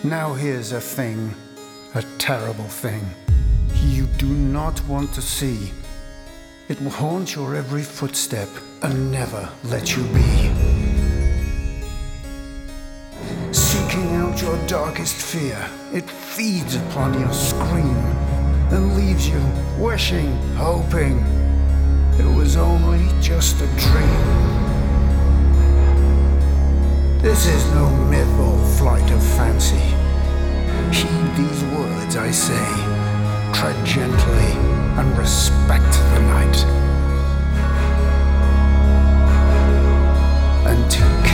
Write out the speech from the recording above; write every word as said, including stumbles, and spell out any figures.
Now here's a thing, a terrible thing, you do not want to see. It will haunt your every footstep and never let you be. Seeking out your darkest fear, it feeds upon your scream and leaves you wishing, hoping it was only just a dream. This is no myth or flight of fancy. Heed these words I say, tread gently and respect the night. And to